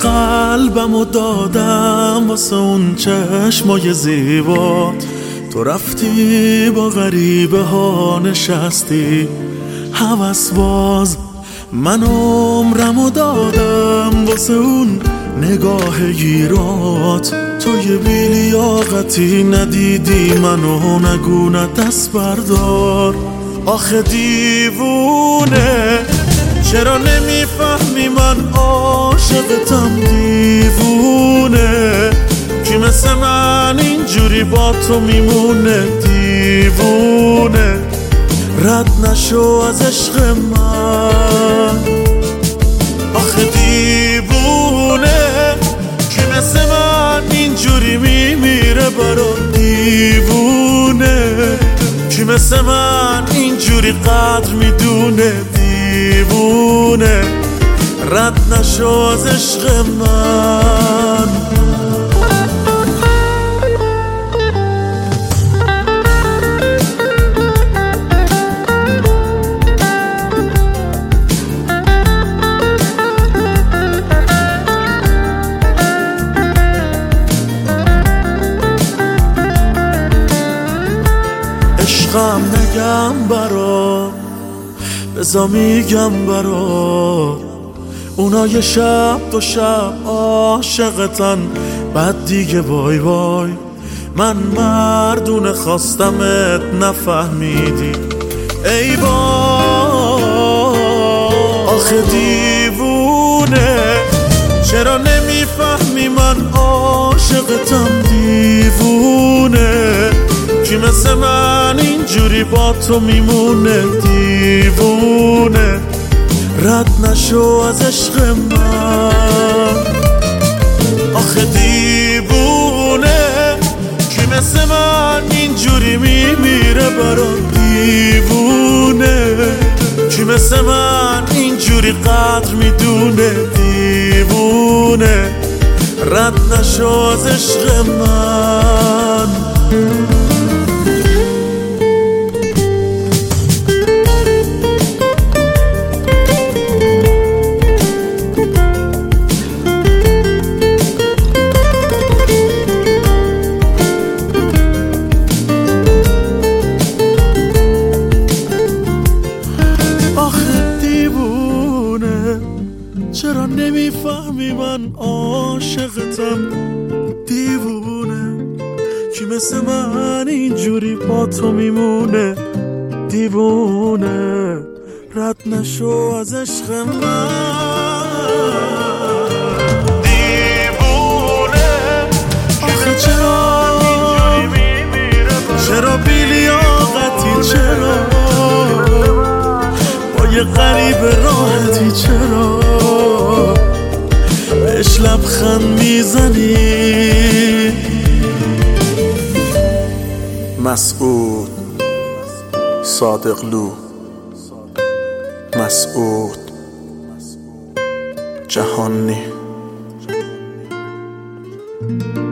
قلبمو دادم واسه اون چشمای زیبات، تو رفتی با غریبه ها نشستی هوس باز. من عمرمو دادم واسه اون نگاه گیرات، تو یه بیلیاقتی ندیدی منو نگو نه دست بردار. آخه دیوونه چرا نمیفهمی من عاشقتم دیوونه، کی مثل من اینجوری با تو میمونه دیوونه، رد نشو از عشق من. آخه دیوونه کی مثل من اینجوری میمیره برا دیوونه، کی مثل من اینجوری قدر میدونه دیوونه، رد نشو از عشق من. عشقم نگم برات، بزا میگم برات، اونا یه شب دو شب عاشقتن بعد دیگه وای وای. من مردونه خواستمت نفهمیدی ای وای. آخه دیوونه چرا نمیفهمی من عاشقتم دیوونه، کی مثل من اینجوری با تو میمونه دیوونه، رد نشو از عشق من. آخه دیوونه کی مثل من اینجوری میمیره برا دیوونه، کی مثل من اینجوری قدر میدونه دیوونه، رد نشو از عشق من. چرا نمیفهمی من عاشقتم دیوونه، کی مثل من اینجوری با تو میمونه دیوونه، رد نشو از عشق من. دیوونه آخه چرا بیلیاقتی، چرا با یه غریب راحتی، چرا بهش لبخند میزنی. مسعود صادقلو، مسعود جهانی.